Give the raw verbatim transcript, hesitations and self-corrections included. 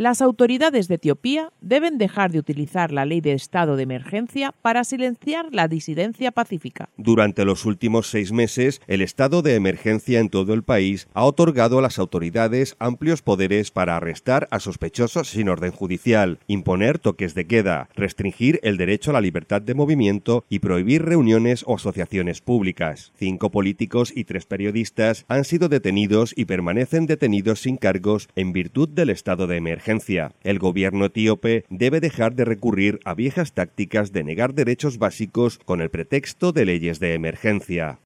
Las autoridades de Etiopía deben dejar de utilizar la ley de estado de emergencia para silenciar la disidencia pacífica. Durante los últimos seis meses, el estado de emergencia en todo el país ha otorgado a las autoridades amplios poderes para arrestar a sospechosos sin orden judicial, imponer toques de queda, restringir el derecho a la libertad de movimiento y prohibir reuniones o asociaciones públicas. Cinco políticos y tres periodistas han sido detenidos y permanecen detenidos sin cargos en virtud del estado de emergencia. El gobierno etíope debe dejar de recurrir a viejas tácticas de negar derechos básicos con el pretexto de leyes de emergencia.